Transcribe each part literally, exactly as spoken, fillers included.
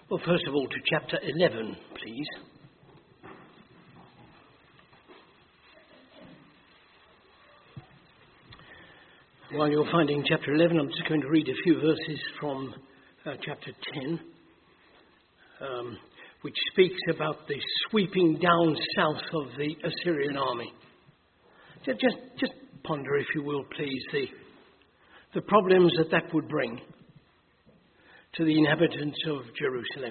Well, first of all, to chapter eleven, please. While you're finding chapter eleven, I'm just going to read a few verses from uh, chapter ten, um, which speaks about the sweeping down south of the Assyrian army. Just, just, just ponder, if you will, please, the, the problems that that would bring to the inhabitants of Jerusalem.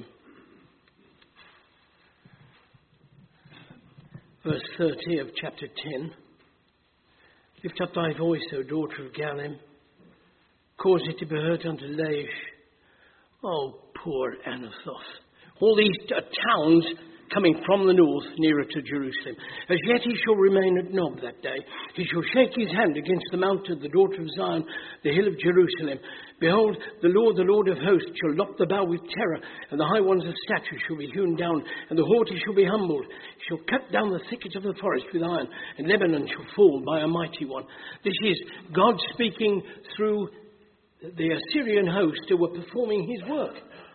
Verse thirty of chapter ten. Lift up thy voice, O daughter of Gallim. Cause it to be heard unto Laish. Oh, poor Anathoth. All these uh, towns coming from the north nearer to Jerusalem. As yet he shall remain at Nob that day. He shall shake his hand against the mount of the daughter of Zion, the hill of Jerusalem. Behold, the Lord, the Lord of hosts, shall lop the bough with terror, and the high ones of stature shall be hewn down, and the haughty shall be humbled. He shall cut down the thickets of the forest with iron, and Lebanon shall fall by a mighty one. This is God speaking through the Assyrian host who were performing his work.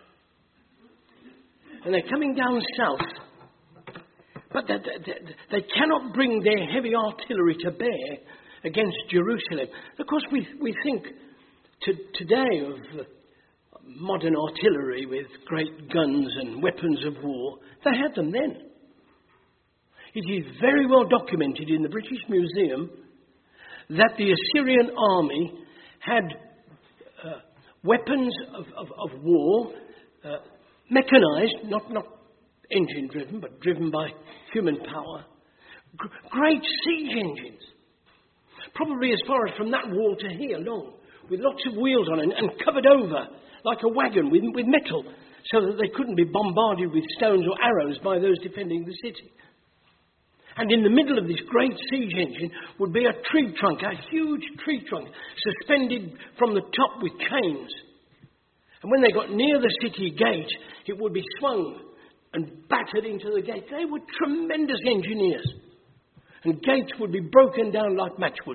And they're coming down south, but they, they, they cannot bring their heavy artillery to bear against Jerusalem. Of course, we, we think to, today of modern artillery with great guns and weapons of war. They had them then. It is very well documented in the British Museum that the Assyrian army had uh, weapons of, of, of war, uh, mechanized, not, not engine-driven, but driven by human power. G- great siege engines. Probably as far as from that wall to here long, with lots of wheels on it and covered over like a wagon with, with metal, so that they couldn't be bombarded with stones or arrows by those defending the city. And in the middle of this great siege engine would be a tree trunk, a huge tree trunk, suspended from the top with chains. And when they got near the city gate, it would be swung and battered into the gate. They were tremendous engineers. And gates would be broken down like matchwood.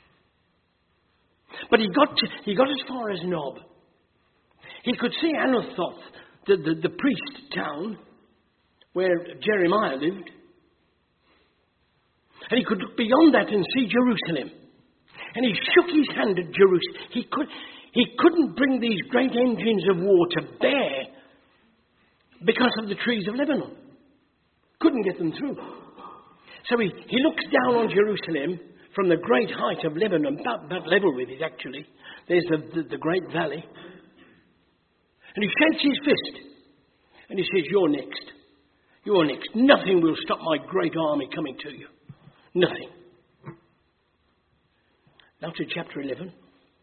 But he got to, he got as far as Nob. He could see Anathoth, the, the, the priest town, where Jeremiah lived. And he could look beyond that and see Jerusalem. And he shook his hand at Jerusalem. He could... He couldn't bring these great engines of war to bear because of the trees of Lebanon. Couldn't get them through. So he, he looks down on Jerusalem from the great height of Lebanon, about, about level with it actually. There's the, the, the great valley. And he shakes his fist and he says, "You're next. You're next. Nothing will stop my great army coming to you. Nothing." Now to chapter eleven.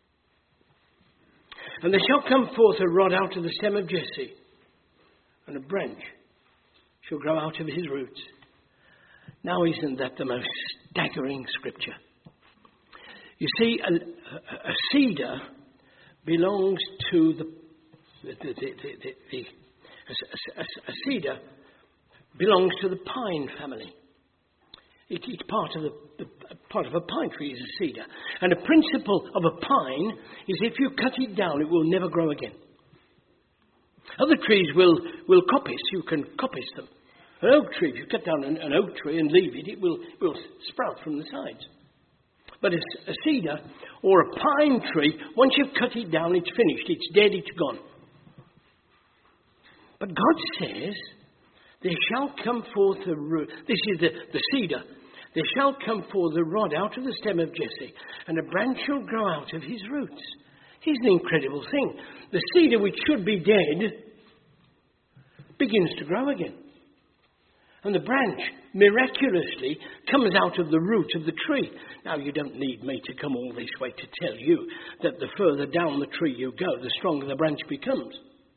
"And there shall come forth a rod out of the stem of Jesse, and a branch shall grow out of his roots." Now, isn't that the most staggering scripture? You see, a, a, a cedar belongs to the, the, the, the, the, the a, a, a cedar belongs to the pine family. It, it's part of the, the part of a pine tree is a cedar. And the principle of a pine is if you cut it down, it will never grow again. Other trees will, will coppice. You can coppice them. An oak tree, if you cut down an, an oak tree and leave it, it will, will sprout from the sides. But a, a cedar or a pine tree, once you've cut it down, it's finished. It's dead, it's gone. But God says, there shall come forth a root. This is the, the cedar. There shall come forth a rod out of the stem of Jesse, and a branch shall grow out of his roots. Here's an incredible thing. The cedar, which should be dead, begins to grow again. And the branch, miraculously, comes out of the root of the tree. Now, you don't need me to come all this way to tell you that the further down the tree you go, the stronger the branch becomes.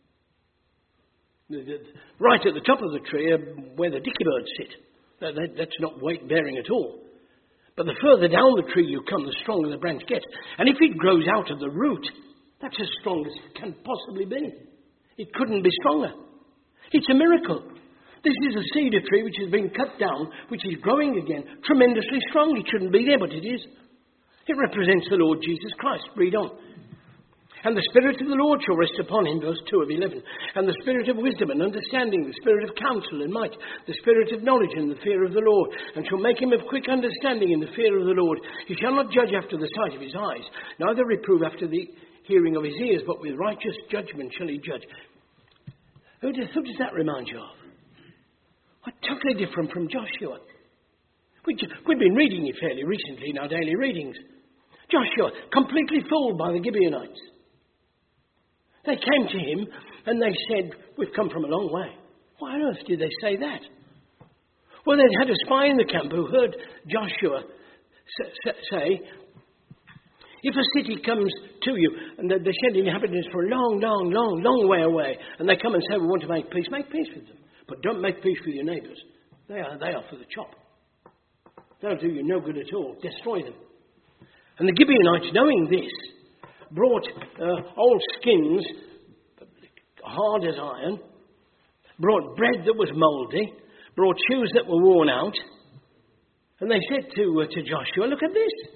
Right at the top of the tree, where the dicky birds sit. That, that, that's not weight-bearing at all. But the further down the tree you come, the stronger the branch gets. And if it grows out of the root, that's as strong as it can possibly be. It couldn't be stronger. It's a miracle. This is a cedar tree which has been cut down, which is growing again, tremendously strong. It shouldn't be there, but it is. It represents the Lord Jesus Christ. Read on. And the Spirit of the Lord shall rest upon him, verse two of eleven. And the Spirit of wisdom and understanding, the Spirit of counsel and might, the Spirit of knowledge and the fear of the Lord, and shall make him of quick understanding in the fear of the Lord. He shall not judge after the sight of his eyes, neither reprove after the hearing of his ears, but with righteous judgment shall he judge. Who does, who does that remind you of? What, totally different from Joshua. We, we've been reading it fairly recently in our daily readings. Joshua, completely fooled by the Gibeonites. They came to him and they said, we've come from a long way. Why on earth did they say that? Well, they'd had a spy in the camp who heard Joshua say, if a city comes to you and they send inhabitants for a long, long, long, long way away, and they come and say, we want to make peace, make peace with them. But don't make peace with your neighbours. They are, they are for the chop. They'll do you no good at all. Destroy them. And the Gibeonites, knowing this, brought uh, old skins, hard as iron, brought bread that was mouldy, brought shoes that were worn out, and they said to, uh, to Joshua, look at this.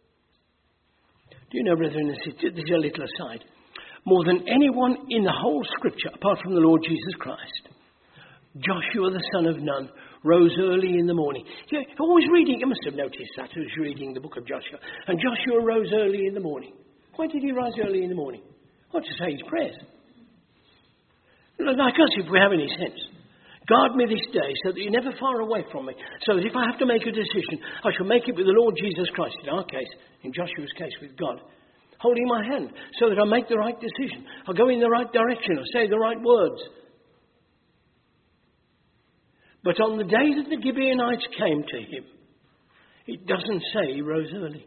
Do you know, brethren and sisters, this is a little aside, more than anyone in the whole Scripture, apart from the Lord Jesus Christ, Joshua the son of Nun rose early in the morning. You're always reading, you must have noticed that as you're reading the book of Joshua. And Joshua rose early in the morning. Why did he rise early in the morning? Well, to say his prayers. Like us, if we have any sense. Guard me this day so that you're never far away from me. So that if I have to make a decision, I shall make it with the Lord Jesus Christ. In our case, in Joshua's case, with God. Holding my hand so that I make the right decision. I'll go in the right direction. I'll say the right words. But on the day that the Gibeonites came to him, it doesn't say he rose early.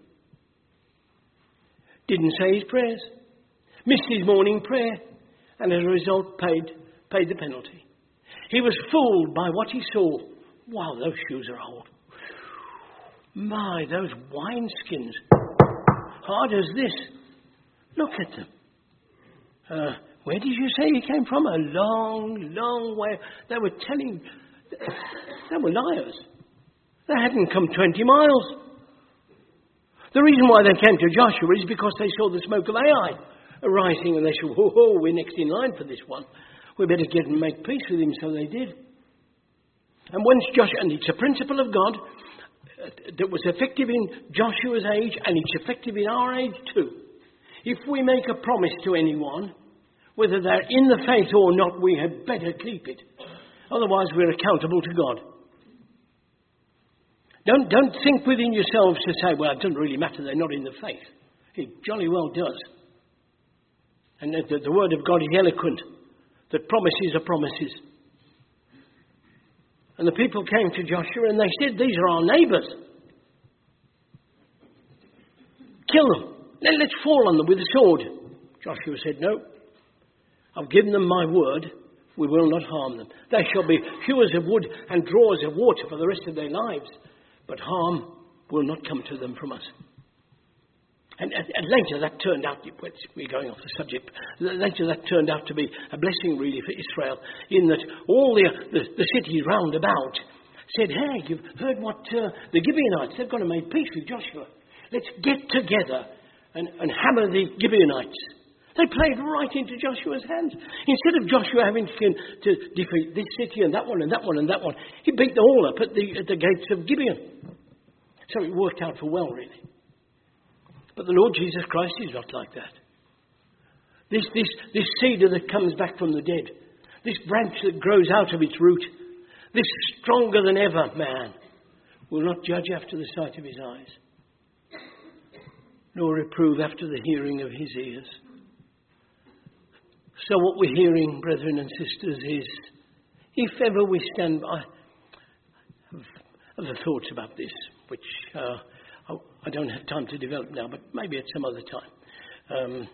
Didn't say his prayers. Missed his morning prayer. And as a result, paid, paid the penalty. He was fooled by what he saw. Wow, those shoes are old. My, those wineskins. Hard as this. Look at them. Uh, where did you say he came from? A long, long way. They were telling... They were liars. They hadn't come twenty miles. The reason why they came to Joshua is because they saw the smoke of Ai arising and they said, whoa, whoa, we're next in line for this one. We better get and make peace with him. So they did. And once Joshua, and it's a principle of God that was effective in Joshua's age and it's effective in our age too. If we make a promise to anyone, whether they're in the faith or not, we had better keep it. Otherwise, we're accountable to God. Don't, don't think within yourselves to say, well, it doesn't really matter, they're not in the faith. It jolly well does. And the, the word of God is eloquent, that promises are promises. And the people came to Joshua and they said, these are our neighbours. Kill them. Let, let's fall on them with a sword. Joshua said, no. I've given them my word. We will not harm them. They shall be hewers of wood and drawers of water for the rest of their lives. But harm will not come to them from us. And, and, and later that turned out, we're going off the subject, later that turned out to be a blessing really for Israel, in that all the, the, the cities round about said, hey, you've heard what uh, the Gibeonites, they've gone and made peace with Joshua. Let's get together and, and hammer the Gibeonites. They played right into Joshua's hands. Instead of Joshua having to, to defeat this city and that one and that one and that one, he beat them all up at the, at the gates of Gibeon. So it worked out for well, really. But the Lord Jesus Christ is not like that. This, this, this cedar that comes back from the dead, this branch that grows out of its root, this stronger than ever man, will not judge after the sight of his eyes, nor reprove after the hearing of his ears. So what we're hearing, brethren and sisters, is if ever we stand by, I have other thoughts about this, which uh, I don't have time to develop now, but maybe at some other time. Um,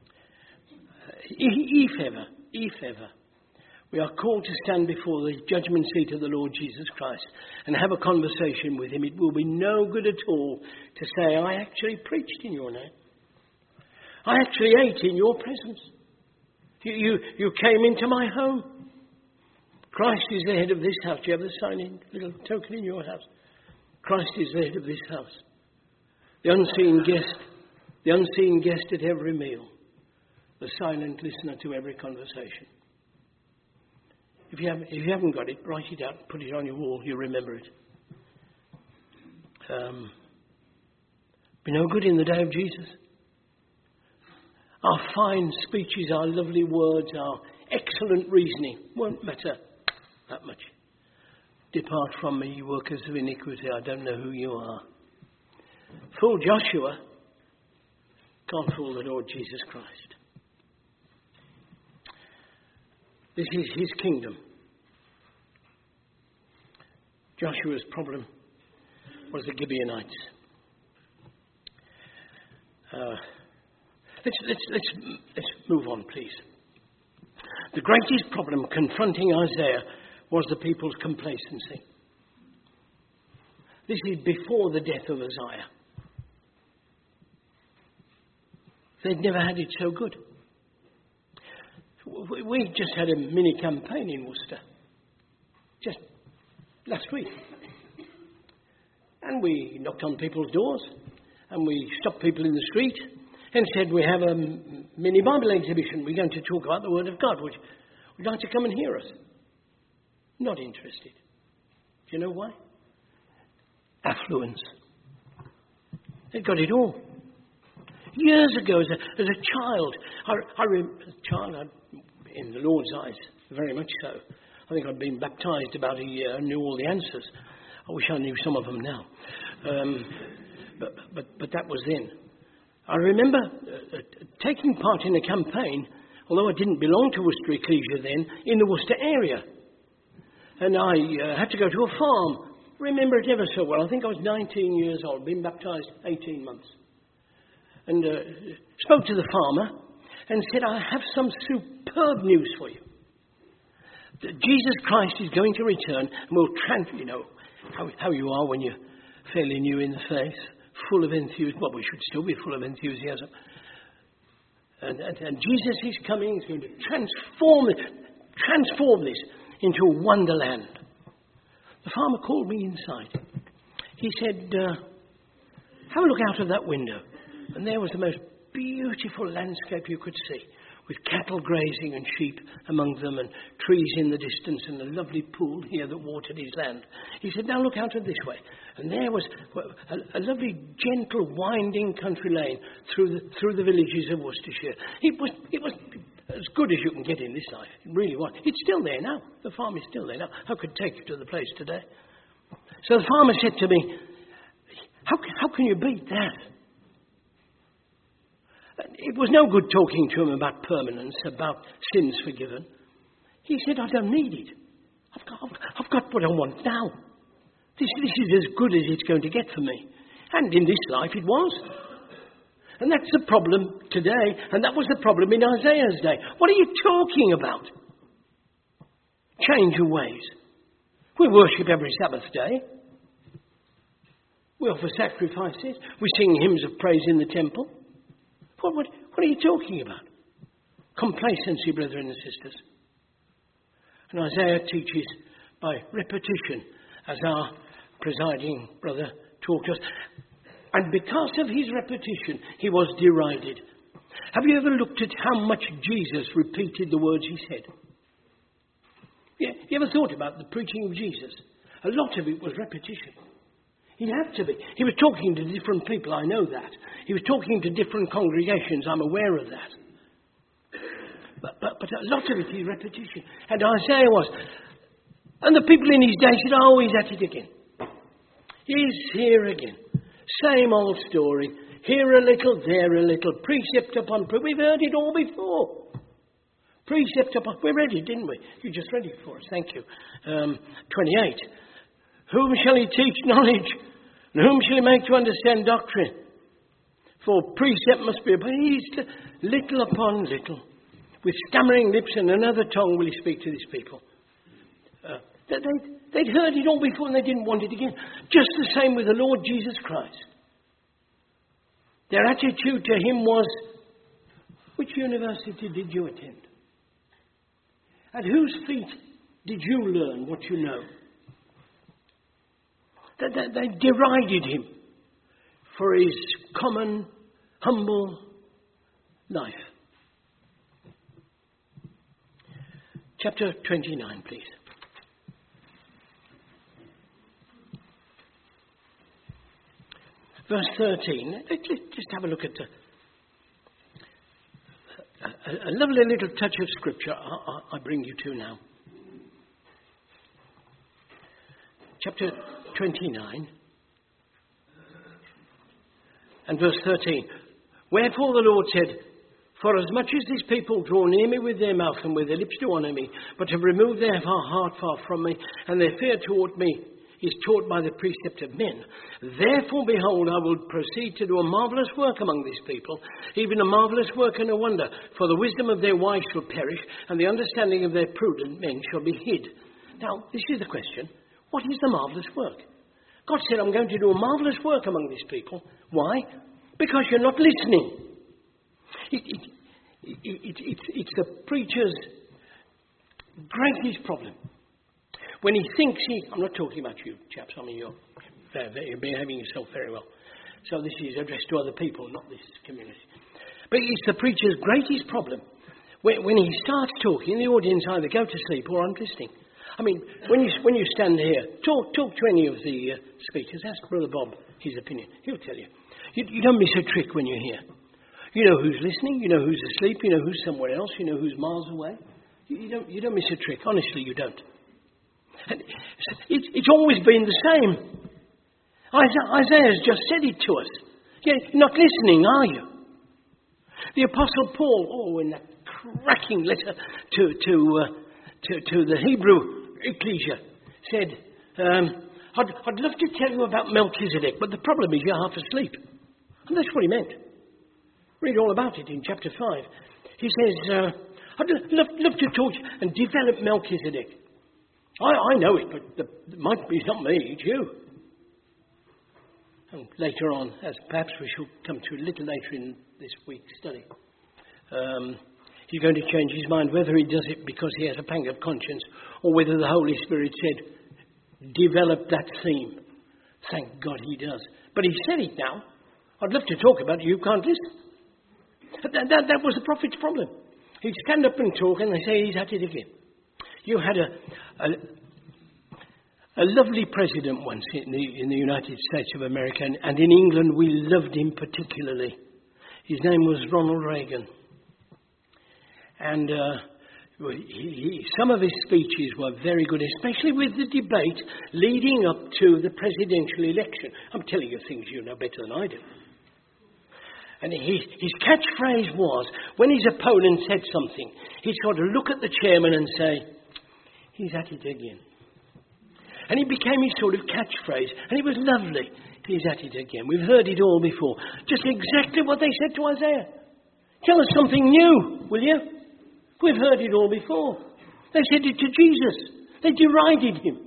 if ever, if ever, we are called to stand before the judgment seat of the Lord Jesus Christ and have a conversation with him, it will be no good at all to say, I actually preached in your name. I actually ate in your presence. You, you, you came into my home. Christ is the head of this house. Do you have the sign in, little token in your house? Christ is the head of this house. The unseen guest, the unseen guest at every meal. the silent listener to every conversation. If you, have, if you haven't got it, write it out, put it on your wall, you'll remember it. Um, be no good in the day of Jesus. Our fine speeches, our lovely words, our excellent reasoning won't matter that much. Depart from me, you workers of iniquity, I don't know who you are. Fool Joshua can't fool the Lord Jesus Christ. This is his kingdom. Joshua's problem was the Gibeonites. Uh, let's, let's, let's, let's move on, please. The greatest problem confronting Isaiah was the people's complacency. This is before the death of Uzziah. They'd never had it so good. We just had a mini campaign in Worcester, just last week. And we knocked on people's doors, and we stopped people in the street and said, we have a mini Bible exhibition. We're going to talk about the Word of God. Would you like to come and hear us? Not interested. Do you know why? Affluence. They've got it all. Years ago, as a, as a child, I, I remember, as a child, I, in the Lord's eyes, very much so. I think I'd been baptised about a year and knew all the answers. I wish I knew some of them now. Um, but, but, but that was then. I remember uh, uh, taking part in a campaign, although I didn't belong to Worcester Ecclesia then, in the Worcester area. And I uh, had to go to a farm. Remember it ever so well. I think I was nineteen years old, been baptised eighteen months. And uh, spoke to the farmer and said, I have some superb news for you. That Jesus Christ is going to return and will transfer, you know, how, how you are when you're fairly new in the faith, full of enthusiasm. Well, we should still be full of enthusiasm. And, and, and Jesus is coming, he's going to transform it, transform this into a wonderland. The farmer called me inside. He said, uh, have a look out of that window. And there was the most beautiful landscape you could see, with cattle grazing and sheep among them and trees in the distance and a lovely pool here that watered his land. He said, now look out of this way. And there was a, a lovely, gentle, winding country lane through the, through the villages of Worcestershire. It was, it was as good as you can get in this life. It really was. It's still there now. The farm is still there now. I could take you to the place today. So the farmer said to me, how, how can you beat that? It was no good talking to him about permanence, about sins forgiven. He said, I don't need it. I've got, I've, I've got what I want now. This, this is as good as it's going to get for me. And in this life it was. And that's the problem today, and that was the problem in Isaiah's day. What are you talking about? Change your ways. We worship every Sabbath day. We offer sacrifices. We sing hymns of praise in the temple. What, what, what are you talking about? Complacency, brethren and sisters. And Isaiah teaches by repetition, as our presiding brother taught us. And because of his repetition, he was derided. Have you ever looked at how much Jesus repeated the words he said? Yeah, you ever thought about the preaching of Jesus? A lot of it was repetition. He had to be. He was talking to different people, I know that. He was talking to different congregations, I'm aware of that. But, but, but a lot of it is repetition. And Isaiah was. And the people in his day said, oh, he's at it again. He's here again. Same old story. Here a little, there a little. Precept upon precept. We've heard it all before. Precept upon... We read it, didn't we? You just read it for us. Thank you. Um, twenty-eight. Whom shall he teach knowledge? And whom shall he make to understand doctrine? For precept must be obeyed little upon little. With stammering lips and another tongue will he speak to these people. Uh, they, they'd heard it all before and they didn't want it again. Just the same with the Lord Jesus Christ. Their attitude to him was, which university did you attend? At whose feet did you learn what you know? They, they, they derided him for his common, humble life. chapter twenty-nine, please. Verse thirteen. Let's just have a look at the, a, a lovely little touch of scripture I, I bring you to now. Chapter twenty-nine and verse thirteen. Wherefore the Lord said, for as much as these people draw near me with their mouth and with their lips do honour me, but have removed their heart far from me, and their fear toward me is taught by the precept of men. Therefore, behold, I will proceed to do a marvellous work among these people, even a marvellous work and a wonder. For the wisdom of their wise shall perish, and the understanding of their prudent men shall be hid. Now, this is the question. What is the marvellous work? God said, I'm going to do a marvellous work among these people. Why? Because you're not listening. It, it, it, it, it, it's the preacher's greatest problem. When he thinks he... I'm not talking about you, chaps. I mean, you're, you're behaving yourself very well. So this is addressed to other people, not this community. But it's the preacher's greatest problem. When, when he starts talking, the audience either go to sleep or aren't listening. I mean, when you when you stand here, talk talk to any of the uh, speakers. Ask Brother Bob his opinion. He'll tell you. you. You don't miss a trick when you're here. You know who's listening. You know who's asleep. You know who's somewhere else. You know who's miles away. You, you don't you don't miss a trick. Honestly, you don't. And it, it's always been the same. Isaiah's just said it to us. You're not listening, are you? The Apostle Paul, oh, in that cracking letter to to uh, to, to the Hebrew ecclesia, said, um, I'd, I'd love to tell you about Melchizedek, but the problem is you're half asleep. And that's what he meant. Read all about it in chapter five. He says, uh, I'd love, love to talk and develop Melchizedek. I, I know it, but the, it might be not me, it's you. And later on, as perhaps we shall come to a little later in this week's study, um, he's going to change his mind whether he does it because he has a pang of conscience or whether the Holy Spirit said, develop that theme. Thank God he does. But he said it now. I'd love to talk about it. You can't listen. That, that, that was the prophet's problem. He'd stand up and talk and they say he's at it again. You had a, a, a lovely president once in the, in the United States of America, and, and in England we loved him particularly. His name was Ronald Reagan. And uh, he, he, some of his speeches were very good, especially with the debate leading up to the presidential election. I'm telling you things you know better than I do. And his, his catchphrase was, when his opponent said something, he'd sort of look at the chairman and say, he's at it again. And it became his sort of catchphrase, and it was lovely. He's at it again. We've heard it all before. Just exactly what they said to Isaiah. Tell us something new, will you? We've heard it all before. They said it to Jesus. They derided him.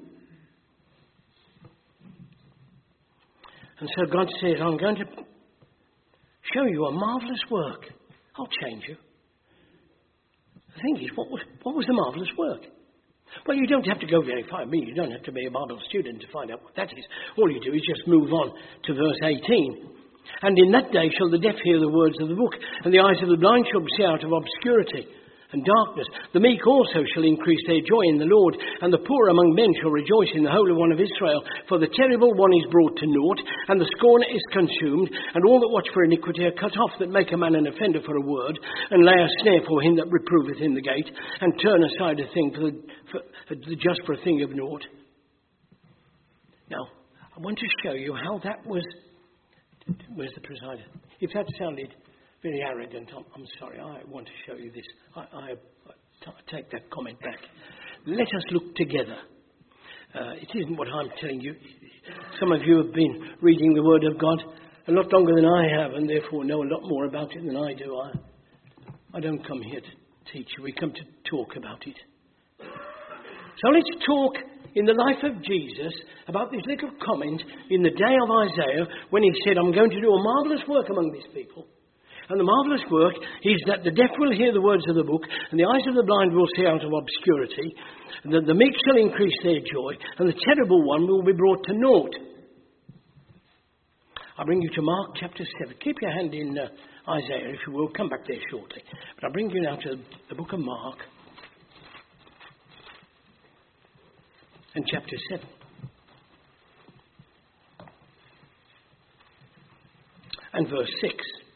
And so God says, I'm going to show you a marvellous work. I'll change you. The thing is, what was, what was the marvellous work? Well, you don't have to go very far. I mean, you don't have to be a Bible student to find out what that is. All you do is just move on to verse eighteen. And in that day shall the deaf hear the words of the book, and the eyes of the blind shall see out of obscurity and darkness. The meek also shall increase their joy in the Lord, and the poor among men shall rejoice in the Holy One of Israel. For the terrible one is brought to naught, and the scorner is consumed, and all that watch for iniquity are cut off, that make a man an offender for a word, and lay a snare for him that reproveth in the gate, and turn aside a thing for the, for, for the just for a thing of naught. Now, I want to show you how that was. Where's the presider? If that sounded very arrogant, I'm, I'm sorry. I want to show you this. I, I, I take that comment back. Let us look together. Uh, it isn't what I'm telling you. Some of you have been reading the Word of God a lot longer than I have, and therefore know a lot more about it than I do. I, I don't come here to teach you. We come to talk about it. So let's talk in the life of Jesus about this little comment in the day of Isaiah when he said, I'm going to do a marvellous work among these people. And the marvellous work is that the deaf will hear the words of the book, and the eyes of the blind will see out of obscurity, and that the meek shall increase their joy, and the terrible one will be brought to naught. I bring you to Mark chapter seven. Keep your hand in uh, Isaiah, if you will. Come back there shortly. But I bring you now to the book of Mark. and chapter seven. And verse six.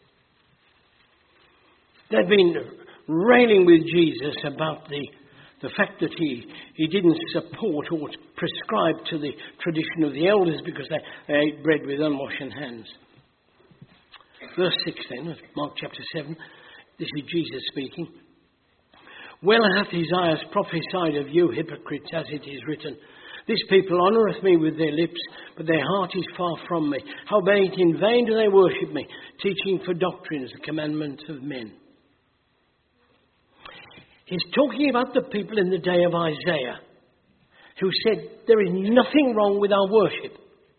They've been railing with Jesus about the, the fact that he, he didn't support or prescribe to the tradition of the elders because they, they ate bread with unwashen hands. Verse six then, of Mark chapter seven. This is Jesus speaking. Well hath Isaiah prophesied of you, hypocrites, as it is written. This people honoureth me with their lips, but their heart is far from me. Howbeit in vain do they worship me, teaching for doctrines the commandments of men. He's talking about the people in the day of Isaiah, who said, there is nothing wrong with our worship.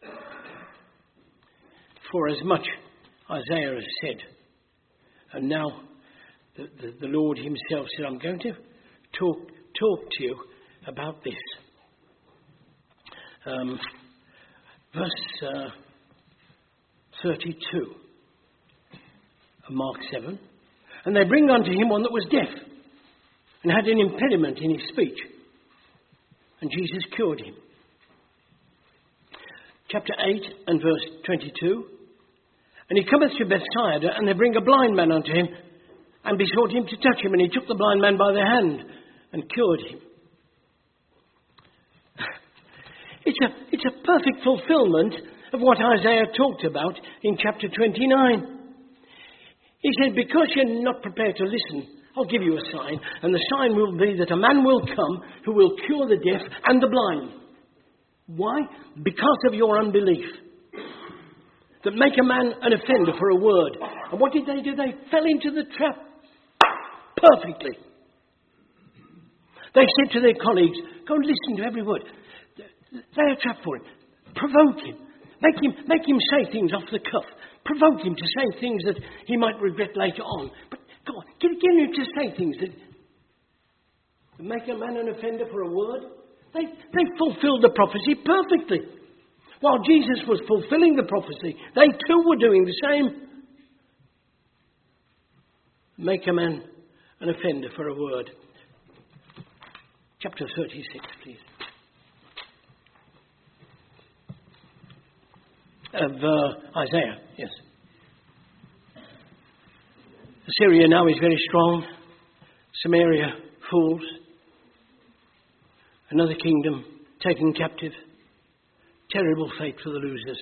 For as much Isaiah has said, and now the, the, the Lord himself said, I'm going to talk, talk to you about this. Um, verse uh, thirty-two of Mark seven. And they bring unto him one that was deaf and had an impediment in his speech. And Jesus cured him. Chapter eight and verse twenty-two. And he cometh to Bethsaida, and they bring a blind man unto him, and besought him to touch him. And he took the blind man by the hand and cured him. It's a, it's a perfect fulfillment of what Isaiah talked about in chapter twenty-nine. He said, because you're not prepared to listen, I'll give you a sign. And the sign will be that a man will come who will cure the deaf and the blind. Why? Because of your unbelief. That make a man an offender for a word. And what did they do? They fell into the trap perfectly. They said to their colleagues, go and listen to every word. Lay a trap for him. Provoke him. Make him make him say things off the cuff. Provoke him to say things that he might regret later on. But go on, get, get him to say things that, that make a man an offender for a word. They, they fulfilled the prophecy perfectly. While Jesus was fulfilling the prophecy, they too were doing the same. Make a man an offender for a word. Chapter thirty-six, please. Of uh, Isaiah, yes. Assyria now is very strong. Samaria falls. Another kingdom taken captive. Terrible fate for the losers.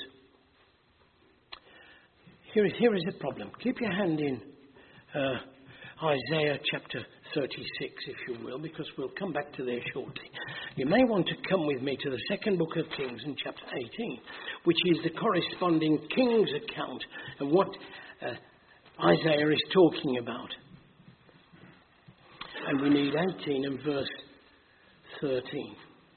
Here, here is the problem. Keep your hand in uh, Isaiah chapter thirty-six, if you will, because we'll come back to there shortly. You may want to come with me to the second book of Kings in chapter eighteen, which is the corresponding King's account of what uh, Isaiah is talking about. And we need eighteen and verse thirteen.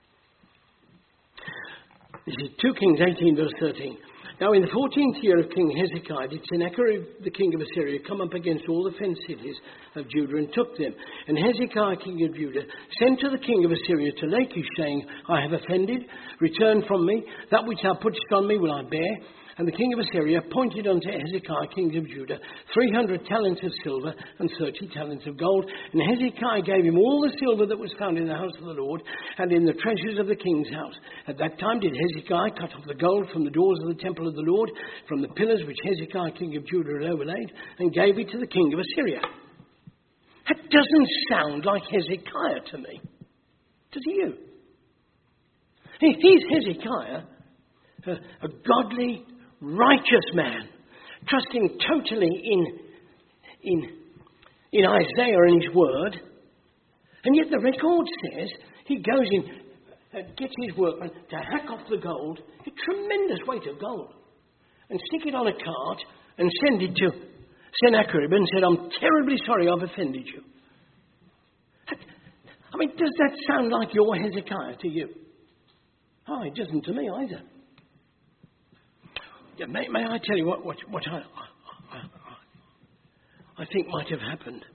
This is two Kings eighteen, verse thirteen. Now in the fourteenth year of King Hezekiah did Sennacherib, the king of Assyria, come up against all the fenced cities of Judah and took them. And Hezekiah, king of Judah, sent to the king of Assyria to Lachish, saying, I have offended, return from me, that which thou putest on me will I bear. And the king of Assyria appointed unto Hezekiah, king of Judah, three hundred talents of silver and thirty talents of gold. And Hezekiah gave him all the silver that was found in the house of the Lord and in the treasures of the king's house. At that time did Hezekiah cut off the gold from the doors of the temple of the Lord, from the pillars which Hezekiah, king of Judah, had overlaid, and gave it to the king of Assyria. That doesn't sound like Hezekiah to me. Does it you? He's Hezekiah, a, a godly, righteous man, trusting totally in, in, in Isaiah and his word. And yet the record says he goes in, uh, gets his workmen to hack off the gold, a tremendous weight of gold, and stick it on a cart and send it to Sennacherib and said, I'm terribly sorry I've offended you. I mean, does that sound like your Hezekiah to you? Oh, it doesn't to me either. Yeah, may, may I tell you what, what, what I, I, I think might have happened?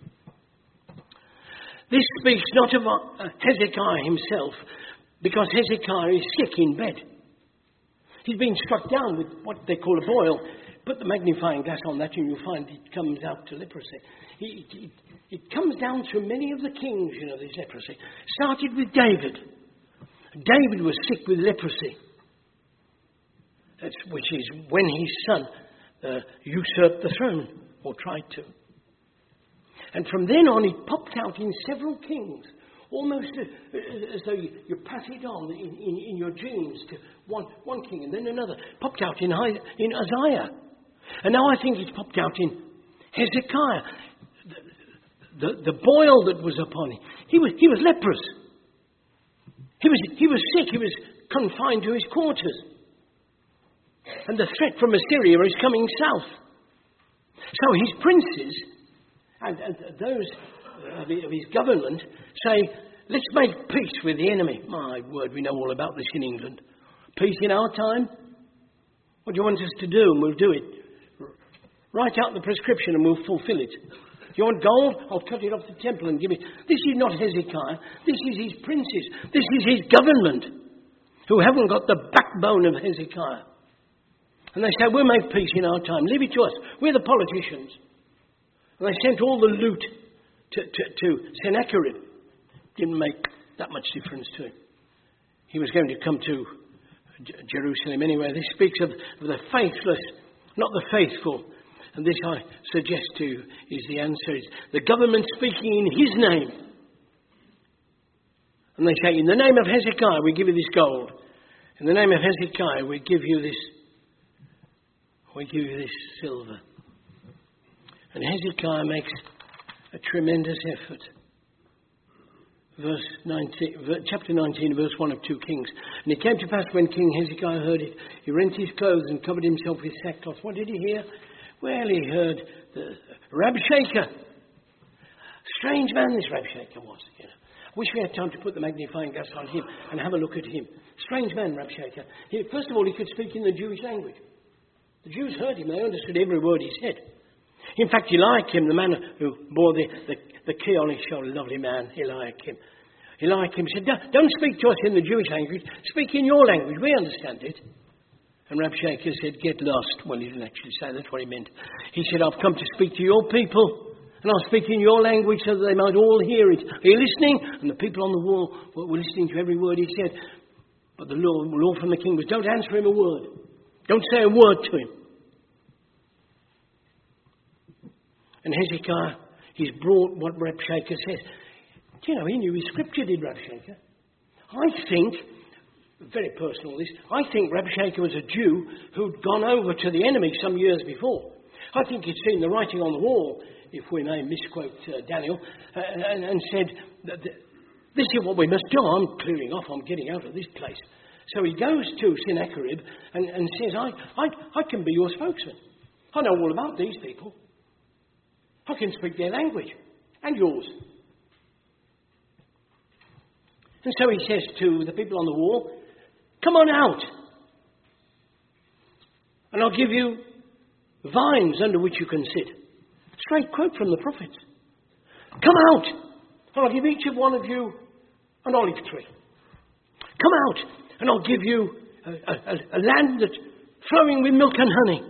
This speaks not of uh, Hezekiah himself, because Hezekiah is sick in bed. He's been struck down with what they call a boil. Put the magnifying glass on that and you'll find it comes out to leprosy. It, it, it comes down through many of the kings, you know, this leprosy. Started with David. David was sick with leprosy. That's, which is when his son uh, usurped the throne, or tried to. And from then on, it popped out in several kings, almost as, as though you, you pass it on in, in, in your genes to one, one king and then another. Popped out in, in Isaiah. And now I think it's popped out in Hezekiah. The, the, the boil that was upon him. He was, he was leprous. He was, he was sick. He was confined to his quarters. And the threat from Assyria is coming south. So his princes and, and those of his government say, let's make peace with the enemy. My word, we know all about this in England. Peace in our time? What do you want us to do? And we'll do it. Write out the prescription and we'll fulfill it. Do you want gold? I'll cut it off the temple and give it. This is not Hezekiah. This is his princes. This is his government who haven't got the backbone of Hezekiah. And they say, we'll make peace in our time. Leave it to us. We're the politicians. And they sent all the loot to, to, to Sennacherib. Didn't make that much difference to him. He was going to come to J- Jerusalem anyway. This speaks of, of the faithless, not the faithful. And this, I suggest to you, is the answer. Is the government speaking in his name. And they say, in the name of Hezekiah, we give you this gold. In the name of Hezekiah, we give you this, we give you this silver. And Hezekiah makes a tremendous effort. Verse nineteen, chapter nineteen, verse one of two Kings. And it came to pass when King Hezekiah heard it, he rent his clothes and covered himself with sackcloth. What did he hear? Well, he heard the Rabshakeh. Strange man this Rabshakeh was. You know. I wish we had time to put the magnifying glass on him and have a look at him. Strange man, Rabshakeh. He, first of all, he could speak in the Jewish language. The Jews heard him. They understood every word he said. In fact, Eliakim, the man who bore the, the, the key on his shoulder, lovely man, Eliakim. Eliakim said, don't speak to us in the Jewish language. Speak in your language. We understand it. And Rabshakeh said, get lost. Well, he didn't actually say that's what he meant. He said, I've come to speak to your people, and I'll speak in your language so that they might all hear it. Are you listening? And the people on the wall were listening to every word he said. But the law, law from the king was, don't answer him a word. Don't say a word to him. And Hezekiah, he's brought what Rabshakeh says. Do you know, he knew his scripture, did Rabshakeh? I think... Very personal this. I think Rabshakeh was a Jew who'd gone over to the enemy some years before. I think he'd seen the writing on the wall, if we may misquote uh, Daniel, uh, and, and said, this is what we must do. I'm clearing off. I'm getting out of this place. So he goes to Sennacherib and, and says, I, I, I can be your spokesman. I know all about these people. I can speak their language and yours. And so he says to the people on the wall, come on out, and I'll give you vines under which you can sit. Straight quote from the prophets. Come out, and I'll give each of one of you an olive tree. Come out, and I'll give you a, a, a land that's flowing with milk and honey.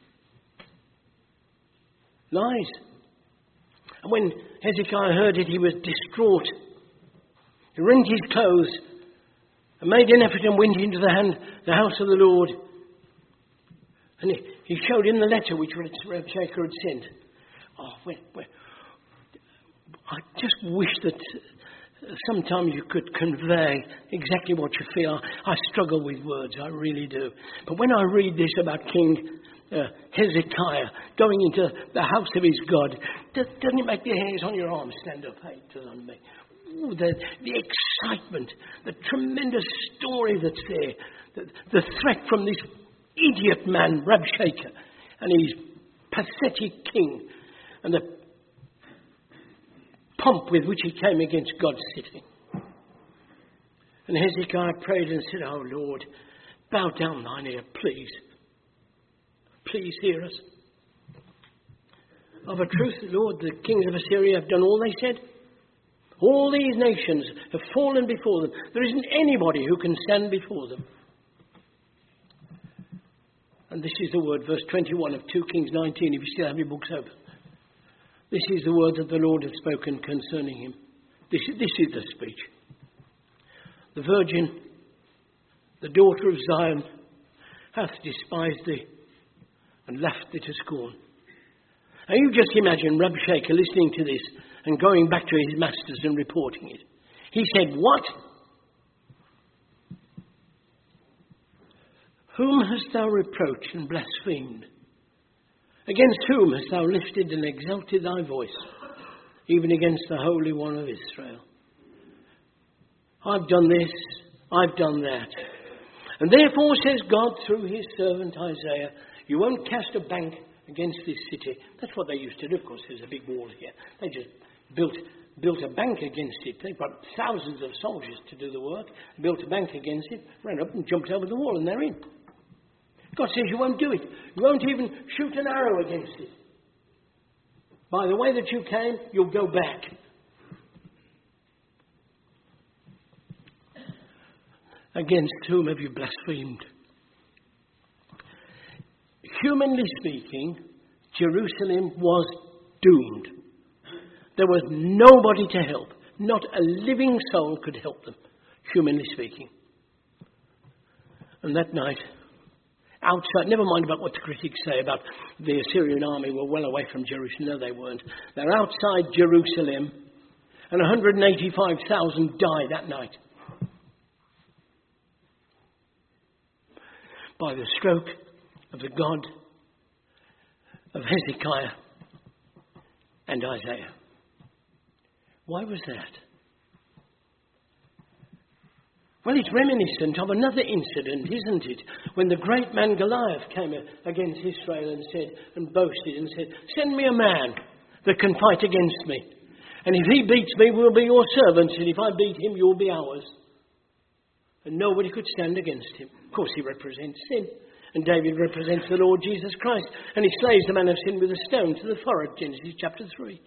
Lies. And when Hezekiah heard it, he was distraught. He rent his clothes and made an effort and went into the, hand, the house of the Lord. And he, he showed him the letter which Rabshakeh had sent. Oh, wait, wait. I just wish that sometimes you could convey exactly what you feel. I, I struggle with words, I really do. But when I read this about King uh, Hezekiah going into the house of his God, doesn't it make the hairs on your arms stand up? Hey, it doesn't make. Ooh, the, the excitement, the tremendous story that's there, the, the threat from this idiot man, Rabshakeh, and his pathetic king, and the pomp with which he came against God's city. And Hezekiah prayed and said, oh Lord, bow down thine ear, please. Please hear us. Of a truth, Lord, the kings of Assyria have done all they said. All these nations have fallen before them. There isn't anybody who can stand before them. And this is the word, verse twenty-one of two Kings nineteen, if you still have your books open. This is the word that the Lord has spoken concerning him. This is, this is the speech. The virgin The daughter of Zion hath despised thee and left thee to scorn. And you just imagine Rabshakeh listening to this and going back to his masters and reporting it. He said, what? Whom hast thou reproached and blasphemed? Against whom hast thou lifted and exalted thy voice? Even against the Holy One of Israel. I've done this, I've done that. And therefore says God through his servant Isaiah, you won't cast a bank against this city. That's what they used to do. Of course, there's a big wall here. They just built built a bank against it. They've got thousands of soldiers to do the work. Built a bank against it, ran up and jumped over the wall, and they're in. God says you won't do it. You won't even shoot an arrow against it. By the way that you came, you'll go back. Against whom have you blasphemed? Humanly speaking, Jerusalem was doomed. There was nobody to help. Not a living soul could help them, humanly speaking. And that night, outside, never mind about what the critics say about the Assyrian army were well away from Jerusalem. No, they weren't. They're outside Jerusalem, and one hundred eighty-five thousand died that night. By the stroke of the God of Hezekiah and Isaiah. Why was that? Well, it's reminiscent of another incident, isn't it? When the great man Goliath came against Israel and said, and boasted and said, send me a man that can fight against me. And if he beats me, we'll be your servants. And if I beat him, you'll be ours. And nobody could stand against him. Of course, he represents sin. And David represents the Lord Jesus Christ. And he slays the man of sin with a stone to the forehead, Genesis chapter three.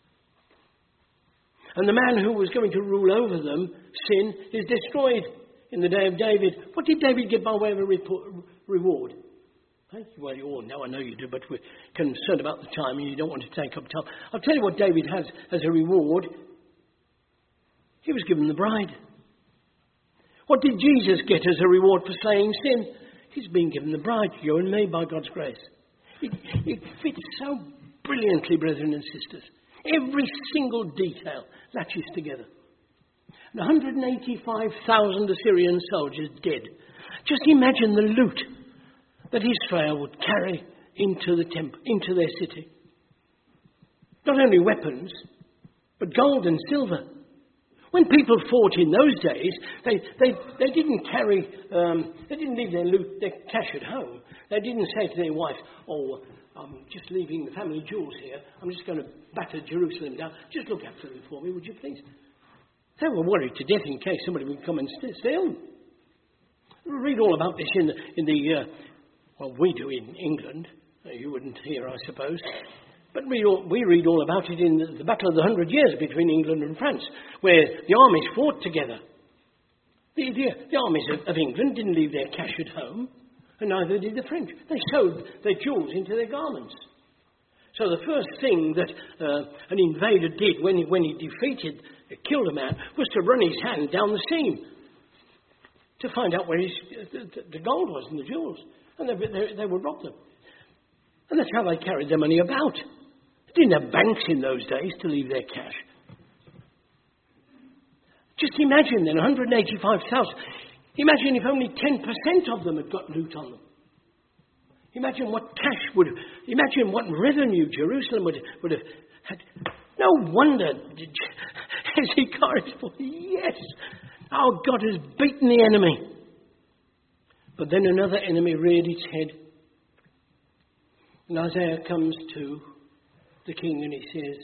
And the man who was going to rule over them, sin, is destroyed in the day of David. What did David get by way of a report, reward? Hey? Well, you all know, I know you do, but we're concerned about the time and you don't want to take up time. I'll tell you what David has as a reward. He was given the bride. What did Jesus get as a reward for slaying sin? He's been given the bride, you and me, by God's grace. It, it fits so brilliantly, brethren and sisters. Every single detail latches together. one hundred eighty-five thousand Assyrian soldiers dead. Just imagine the loot that Israel would carry into the temple, into their city. Not only weapons, but gold and silver. When people fought in those days, they, they, they didn't carry, um, they didn't leave their loot, their cash at home. They didn't say to their wife, oh, I'm just leaving the family jewels here. I'm just going to batter Jerusalem down. Just look after them for me, would you please? They were worried to death in case somebody would come and steal. Read all about this in the, in the uh, well, we do in England. You wouldn't hear, I suppose. But we, all, we read all about it in the, the Battle of the Hundred Years between England and France, where the armies fought together. The, the, the armies of, of England didn't leave their cash at home, and neither did the French. They sewed their jewels into their garments. So the first thing that uh, an invader did when he, when he defeated, uh, killed a man, was to run his hand down the seam to find out where his, the, the gold was and the jewels. And they, they, they would rob them. And that's how they carried their money about. They didn't have banks in those days to leave their cash. Just imagine then, one hundred eighty-five thousand. Imagine if only ten percent of them had got loot on them. Imagine what cash would, imagine what revenue Jerusalem would, would have had. No wonder Hezekiah is full. Yes, our God has beaten the enemy. But then another enemy reared its head. And Isaiah comes to the king and he says,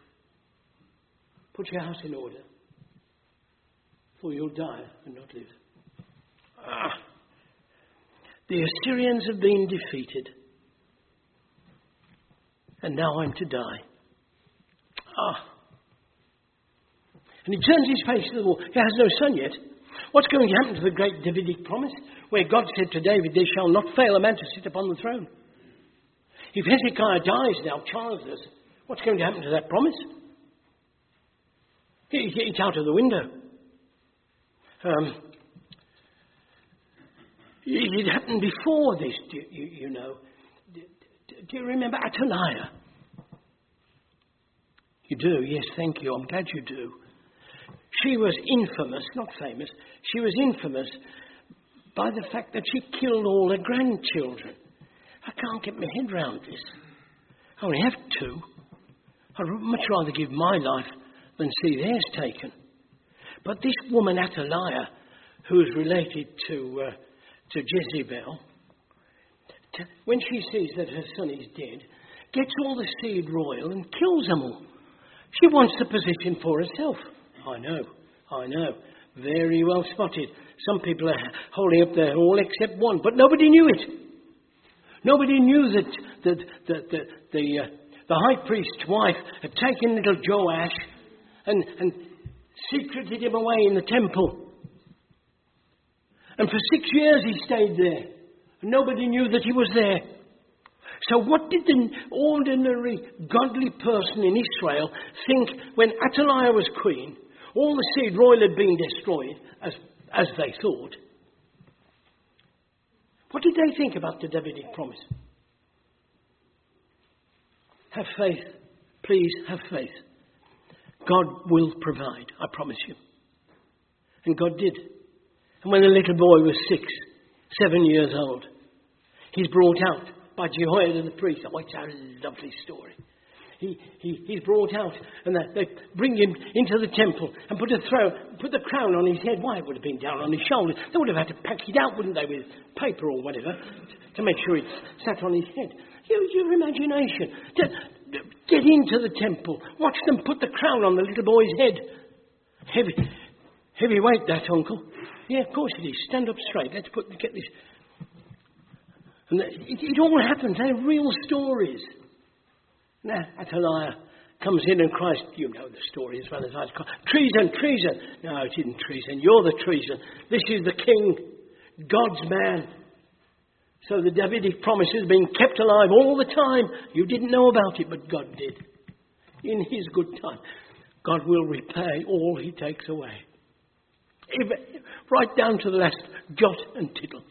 put your house in order, for you'll die and not live. Ah. The Assyrians have been defeated, and now I'm to die. Ah. And he turns his face to the wall. He has no son yet. What's going to happen to the great Davidic promise, where God said to David, there shall not fail a man to sit upon the throne? If Hezekiah dies now childless, what's going to happen to that promise? It's out of the window. Um, It happened before this, do you, you know. Do, do you remember Athaliah? You do, yes, thank you. I'm glad you do. She was infamous, not famous, she was infamous by the fact that she killed all her grandchildren. I can't get my head round this. I only have two. I'd much rather give my life than see theirs taken. But this woman Athaliah, who is related to uh, to Jezebel, t- when she sees that her son is dead, gets all the seed royal and kills them all. She wants the position for herself. I know, I know. Very well spotted. Some people are holding up their all except one, but nobody knew it. Nobody knew that, that, that, that the, uh, the high priest's wife had taken little Joash and, and secreted him away in the temple. And for six years he stayed there. And nobody knew that he was there. So what did the ordinary godly person in Israel think when Athaliah was queen? All the seed royal had been destroyed, as, as they thought. What did they think about the Davidic promise? Have faith. Please have faith. God will provide, I promise you. And God did. And when the little boy was six, seven years old, he's brought out by Jehoiada the priest. Oh, it's a lovely story. He, he, he's brought out and they bring him into the temple and put a throw, put the crown on his head. Why, it would have been down on his shoulders. They would have had to pack it out, wouldn't they, with paper or whatever, to make sure it sat on his head. Use your imagination. Get into the temple. Watch them put the crown on the little boy's head. Heavy, heavy weight, that, uncle. Yeah, of course it is. Stand up straight. Let's put get this. And it, it all happens. They're real stories. Now, Athaliah comes in and cries, you know the story as well as I do. Treason, treason. No, it isn't treason. You're the treason. This is the king, God's man. So the Davidic promise has been kept alive all the time. You didn't know about it, but God did. In his good time, God will repay all he takes away. Even, right down to the last jot and tittle.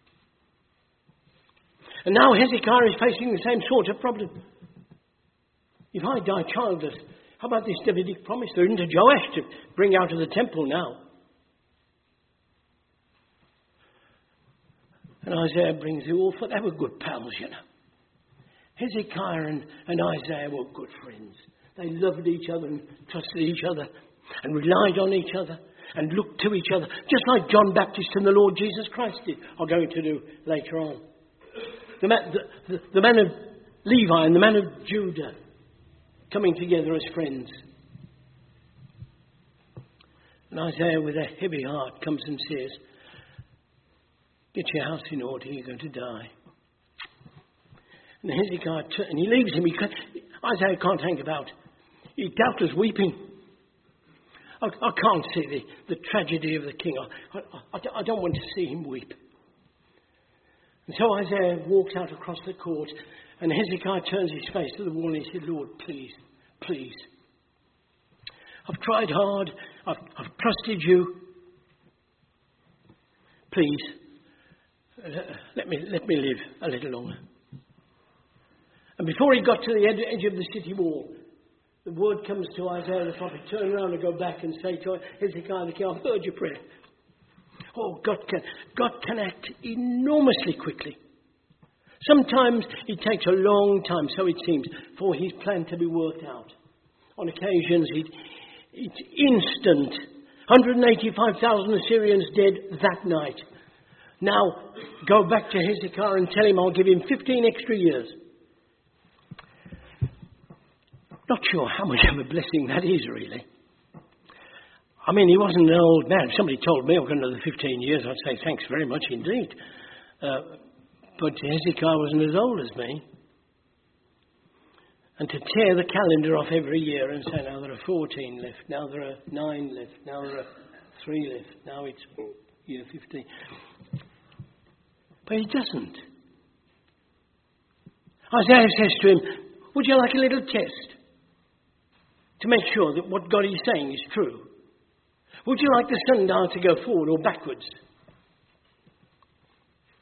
And now Hezekiah is facing the same sort of problem. If I die childless, how about this Davidic promise? There isn't a Joash to bring out of the temple now. And Isaiah brings the all, for they were good pals, you know. Hezekiah and, and Isaiah were good friends. They loved each other and trusted each other and relied on each other and looked to each other, just like John Baptist and the Lord Jesus Christ did, are going to do later on. The man, the, the, the man of Levi and the man of Judah coming together as friends. And Isaiah, with a heavy heart, comes and says, get your house in order, you're going to die. And Hezekiah, t- and he leaves him. He can't, Isaiah can't hang about. He's doubtless weeping. I, I can't see the, the tragedy of the king. I, I, I, I don't want to see him weep. And so Isaiah walks out across the court, and Hezekiah turns his face to the wall and he said, Lord, please, please. I've tried hard. I've, I've trusted you. Please, uh, let me let me live a little longer. And before he got to the edge, edge of the city wall, the word comes to Isaiah the prophet, turn around and go back and say to Hezekiah the king, I've heard your prayer. Oh, God can, God can act enormously quickly. Sometimes it takes a long time, so it seems, for his plan to be worked out. On occasions, it, it's instant. one hundred eighty-five thousand Assyrians dead that night. Now, go back to Hezekiah and tell him I'll give him fifteen extra years. Not sure how much of a blessing that is, really. I mean, he wasn't an old man. If somebody told me I've got another fifteen years, I'd say thanks very much indeed. Uh, but Hezekiah wasn't as old as me. And to tear the calendar off every year and say, now there are fourteen left, now there are nine left, now there are three left, now it's year fifteen. But he doesn't. Isaiah says to him, would you like a little test to make sure that what God is saying is true? Would you like the sundial to go forward or backwards?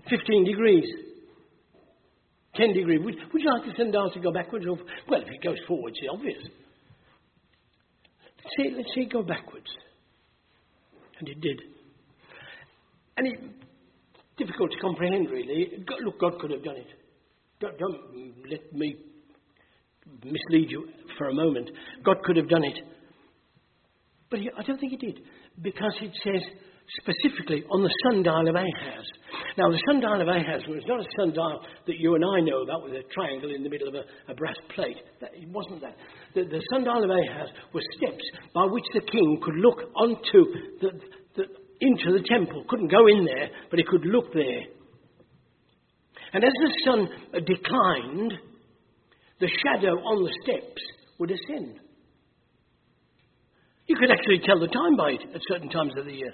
fifteen degrees. ten degrees. Would, would you like the sundial to go backwards? Or, well, if it goes forwards, it's obvious. Let's see, let's see it go backwards. And it did. And it's difficult to comprehend, really. God, look, God could have done it. Don't, don't let me mislead you for a moment. God could have done it. But he, I don't think he did. Because it says specifically on the sundial of Ahaz. Now, the sundial of Ahaz was not a sundial that you and I know about with a triangle in the middle of a, a brass plate. That, it wasn't that. The, the sundial of Ahaz was steps by which the king could look onto the, the, into the temple. Couldn't go in there, but he could look there. And as the sun declined, the shadow on the steps would ascend. You could actually tell the time by it at certain times of the year.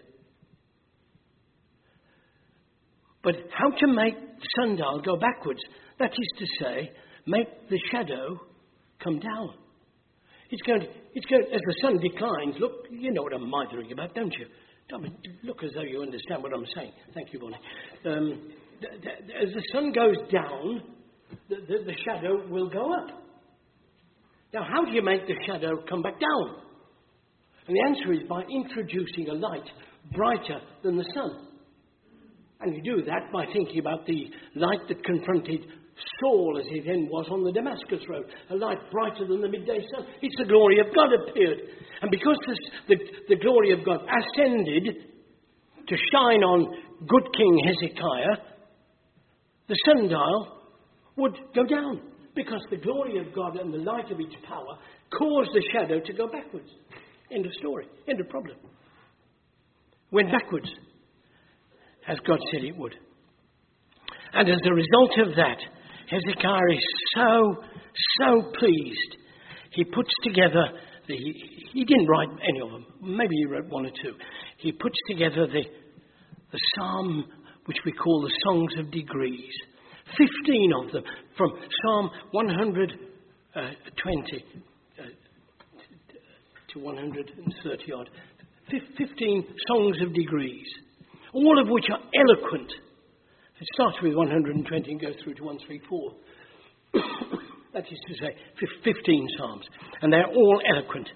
But how to make the sundial go backwards? That is to say, make the shadow come down. It's going to, it's going, as the sun declines, look, you know what I'm mithering about, don't you? I mean, look as though you understand what I'm saying. Thank you, Bonnie. Um, th- th- as the sun goes down, the, the, the shadow will go up. Now, how do you make the shadow come back down? And the answer is by introducing a light brighter than the sun. And you do that by thinking about the light that confronted Saul as he then was on the Damascus road. A light brighter than the midday sun. It's the glory of God appeared. And because this, the, the glory of God ascended to shine on good King Hezekiah, the sundial would go down. Because the glory of God and the light of its power caused the shadow to go backwards. End of story. End of problem. Went backwards, as God said it would. And as a result of that, Hezekiah is so, so pleased. He puts together, the, he didn't write any of them. Maybe he wrote one or two. He puts together the, the psalm, which we call the Songs of Degrees. Fifteen of them, from Psalm one hundred twenty uh, to one hundred thirty odd. Fifteen songs of degrees, all of which are eloquent. It starts with one hundred twenty and goes through to one thirty-four. That is to say, fifteen psalms. And they're all eloquent.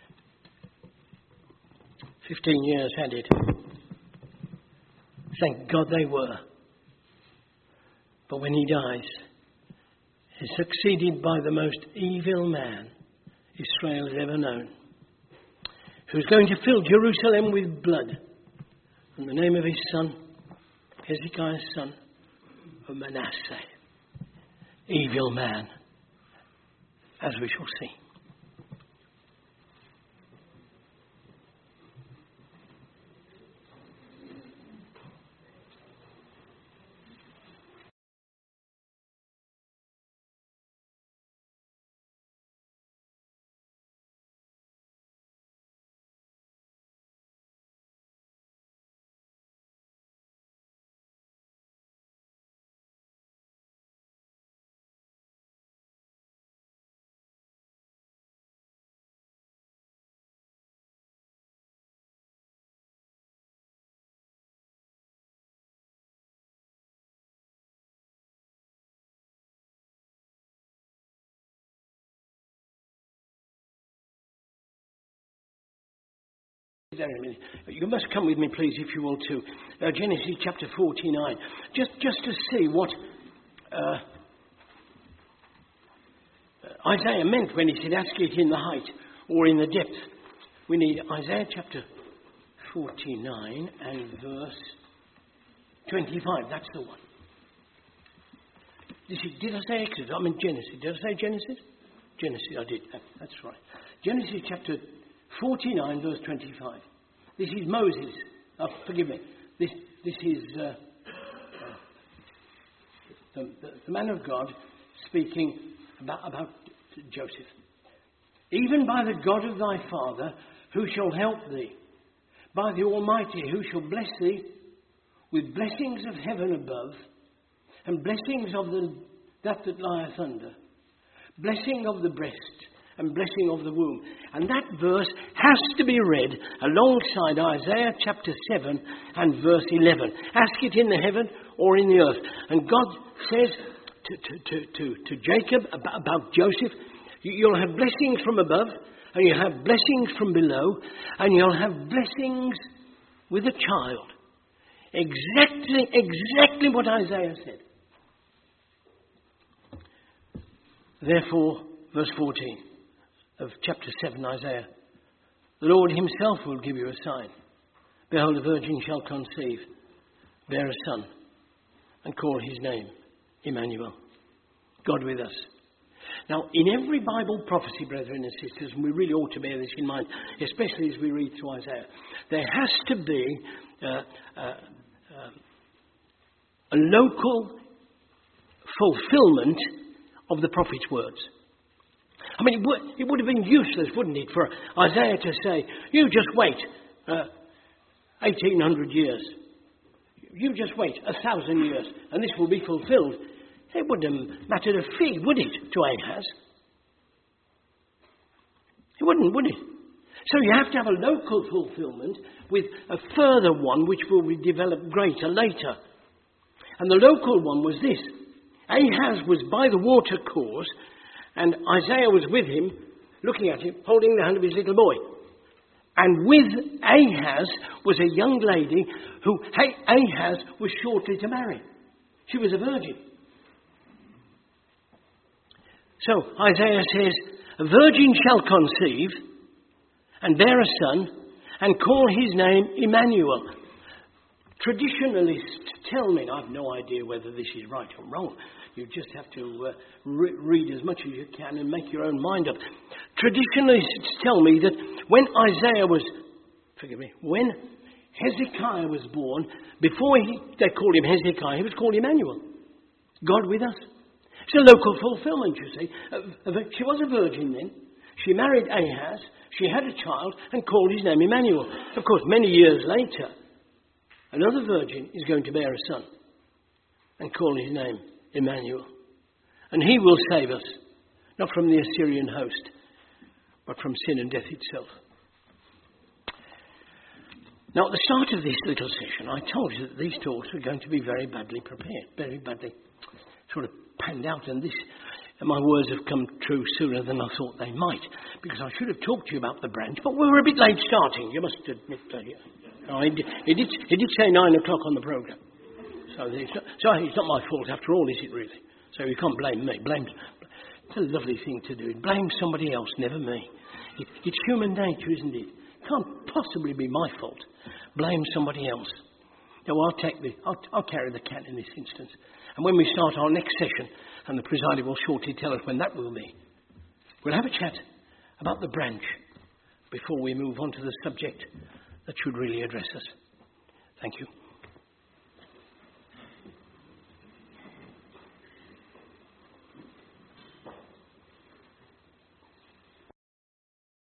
Fifteen years had it. Thank God they were. But when he dies, he's succeeded by the most evil man Israel has ever known, who's going to fill Jerusalem with blood. In the name of his son, Hezekiah's son, of Manasseh. Evil man, as we shall see. You must come with me, please, if you will, to uh, Genesis chapter forty-nine, just just to see what uh, Isaiah meant when he said, "Ask it in the height or in the depth." We need Isaiah chapter forty-nine and verse twenty-five. That's the one. Did, you, did I say Exodus? I mean Genesis. Did I say Genesis? Genesis, I did. That's right. Genesis chapter forty-nine, verse twenty-five. This is Moses. Oh, forgive me. This this is uh, uh, the, the, the man of God speaking about, about Joseph. Even by the God of thy father, who shall help thee? By the Almighty, who shall bless thee with blessings of heaven above, and blessings of the that that lieth under, blessing of the breast, and blessing of the womb. And that verse has to be read alongside Isaiah chapter seven and verse eleven. Ask it in the heaven or in the earth. And God says to, to, to, to, to Jacob about, about Joseph, you'll have blessings from above, and you'll have blessings from below, and you'll have blessings with a child. Exactly, exactly what Isaiah said. Therefore, verse fourteen of chapter seven, Isaiah, the Lord himself will give you a sign. Behold, a virgin shall conceive, bear a son, and call his name Emmanuel, God with us. Now, in every Bible prophecy, brethren and sisters, and we really ought to bear this in mind, especially as we read through Isaiah, there has to be uh, uh, uh, a local fulfillment of the prophet's words. I mean, it would, it would have been useless, wouldn't it, for Isaiah to say, you just wait uh, eighteen hundred years. You just wait a thousand years, and this will be fulfilled. It wouldn't have mattered a fig, would it, to Ahaz? It wouldn't, would it? So you have to have a local fulfillment with a further one which will be developed greater later. And the local one was this. Ahaz was by the water course, and Isaiah was with him, looking at him, holding the hand of his little boy. And with Ahaz was a young lady who Ahaz was shortly to marry. She was a virgin. So Isaiah says, a virgin shall conceive and bear a son and call his name Emmanuel. Traditionalists tell me, I have no idea whether this is right or wrong. You just have to uh, re- read as much as you can and make your own mind up. Traditionalists tell me that when Isaiah was, forgive me, when Hezekiah was born, before he, they called him Hezekiah, he was called Emmanuel, God with us. It's a local fulfillment, you see. Uh, she was a virgin then. She married Ahaz. She had a child and called his name Emmanuel. Of course, many years later, another virgin is going to bear a son and call his name Emmanuel. And he will save us, not from the Assyrian host, but from sin and death itself. Now, at the start of this little session, I told you that these talks were going to be very badly prepared, very badly sort of panned out, and this, and my words have come true sooner than I thought they might, because I should have talked to you about the branch, but we were a bit late starting, you must admit that. Uh, it, it, did, it did say nine o'clock on the programme, so it's not, so it's not my fault after all, is it really? So you can't blame me. Blame, it's a lovely thing to do. Blame somebody else, never me. It, it's human nature, isn't it? It can't possibly be my fault. Blame somebody else. No, I'll take the, I'll, I'll carry the cat in this instance. And when we start our next session, and the presider will shortly tell us when that will be, we'll have a chat about the branch before we move on to the subject that should really address us. Thank you.